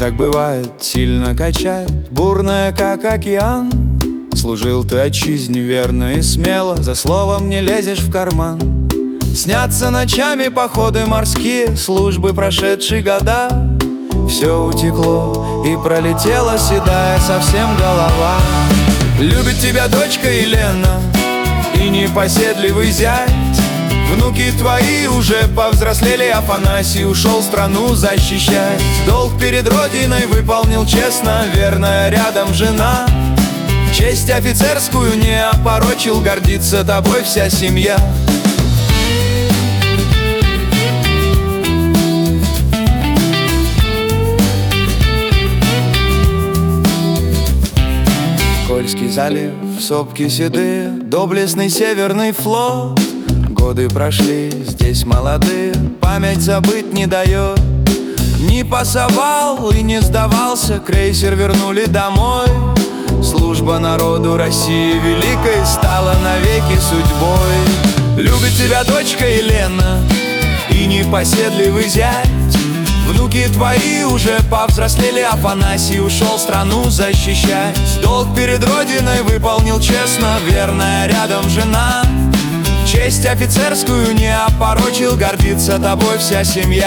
Так бывает, сильно качает, бурная, как океан. Служил ты отчизне верно и смело, за словом не лезешь в карман. Снятся ночами походы морские, службы прошедшие года. Все утекло и пролетела седая совсем голова. Любит тебя дочка Елена и непоседливый зять. Внуки твои уже повзрослели, Афанасий ушел страну защищать. Долг перед родиной выполнил честно, верная рядом жена. Честь офицерскую не опорочил, гордится тобой вся семья. Кольский залив, сопки седые, доблестный Северный флот. Годы прошли, здесь молодые, память забыть не дает. Не пасовал и не сдавался, крейсер вернули домой. Служба народу России великой стала навеки судьбой. Любит тебя дочка Елена и непоседливый зять. Внуки твои уже повзрослели, Афанасий ушел страну защищать. Долг перед родиной выполнил честно, верная рядом жена. Честь офицерскую не опорочил, гордится тобой вся семья.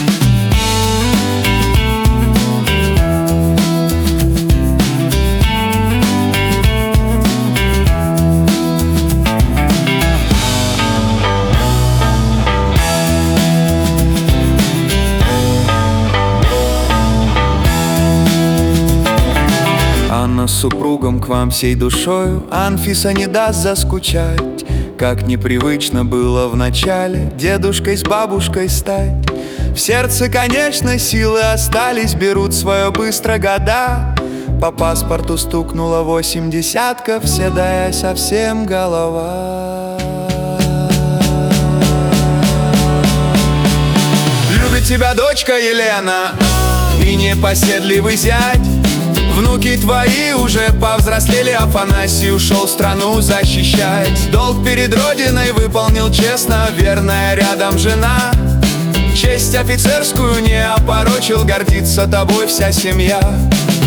Анна с супругом к вам всей душою, Анфиса не даст заскучать. Как непривычно было вначале дедушкой с бабушкой стать. В сердце, конечно, силы остались, берут свое быстро года. По паспорту стукнуло 80, седая совсем голова. Любит тебя дочка Елена и непоседливый зять. Внуки твои уже повзрослели, Афанасий ушел страну защищать. Долг перед родиной выполнил честно, верная рядом жена. Честь офицерскую не опорочил, гордится тобой вся семья.